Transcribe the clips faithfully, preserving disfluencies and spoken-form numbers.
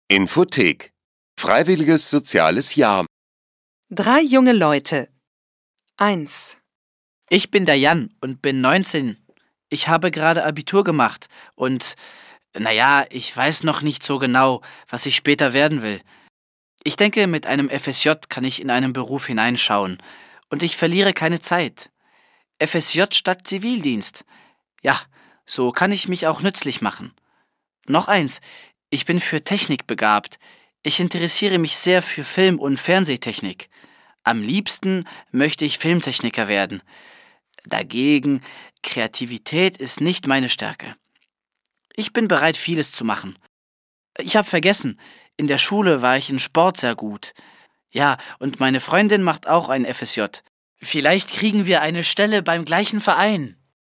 Infothek. Freiwilliges soziales Jahr. Drei junge Leute. Eins. Ich bin der Jan und bin neunzehn. Ich habe gerade Abitur gemacht und, naja, ich weiß noch nicht so genau, was ich später werden will. Ich denke, mit einem F S J kann ich in einen Beruf hineinschauen und ich verliere keine Zeit. F S J statt Zivildienst. Ja, so kann ich mich auch nützlich machen. Noch eins, ich bin für Technik begabt. Ich interessiere mich sehr für Film- und Fernsehtechnik. Am liebsten möchte ich Filmtechniker werden. Dagegen, Kreativität ist nicht meine Stärke. Ich bin bereit, vieles zu machen. Ich habe vergessen, in der Schule war ich in Sport sehr gut. Ja, und meine Freundin macht auch ein F S J. Vielleicht kriegen wir eine Stelle beim gleichen Verein.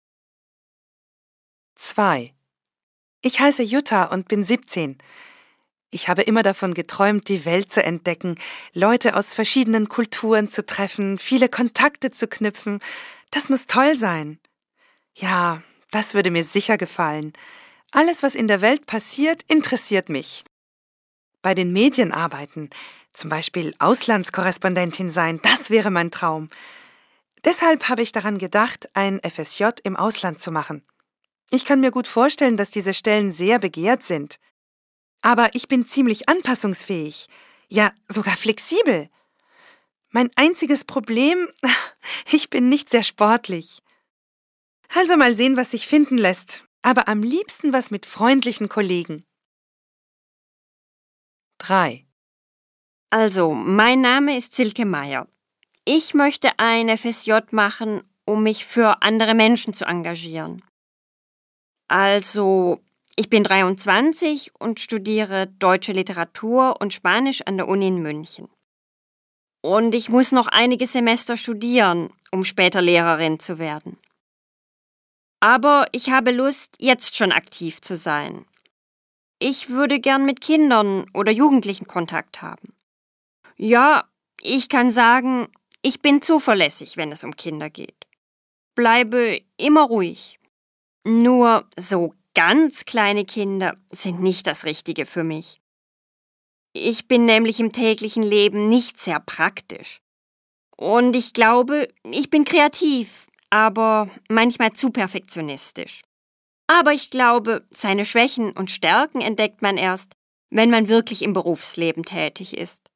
Zwei. Ich heiße Jutta und bin siebzehn. Ich habe immer davon geträumt, die Welt zu entdecken, Leute aus verschiedenen Kulturen zu treffen, viele Kontakte zu knüpfen. Das muss toll sein. Ja, das würde mir sicher gefallen. Alles, was in der Welt passiert, interessiert mich. Bei den Medien arbeiten, zum Beispiel Auslandskorrespondentin sein, das wäre mein Traum. Deshalb habe ich daran gedacht, ein F S J im Ausland zu machen. Ich kann mir gut vorstellen, dass diese Stellen sehr begehrt sind. Aber ich bin ziemlich anpassungsfähig, ja sogar flexibel. Mein einziges Problem, ich bin nicht sehr sportlich. Also mal sehen, was sich finden lässt, aber am liebsten was mit freundlichen Kollegen. Drei. Also, mein Name ist Silke Meier. Ich möchte ein F S J machen, um mich für andere Menschen zu engagieren. Also, ich bin dreiundzwanzig und studiere Deutsche Literatur und Spanisch an der Uni in München. Und ich muss noch einige Semester studieren, um später Lehrerin zu werden. Aber ich habe Lust, jetzt schon aktiv zu sein. Ich würde gern mit Kindern oder Jugendlichen Kontakt haben. Ja, ich kann sagen, ich bin zuverlässig, wenn es um Kinder geht. Bleibe immer ruhig. Nur so ganz kleine Kinder sind nicht das Richtige für mich. Ich bin nämlich im täglichen Leben nicht sehr praktisch. Und ich glaube, ich bin kreativ, aber manchmal zu perfektionistisch. Aber ich glaube, seine Schwächen und Stärken entdeckt man erst, wenn man wirklich im Berufsleben tätig ist.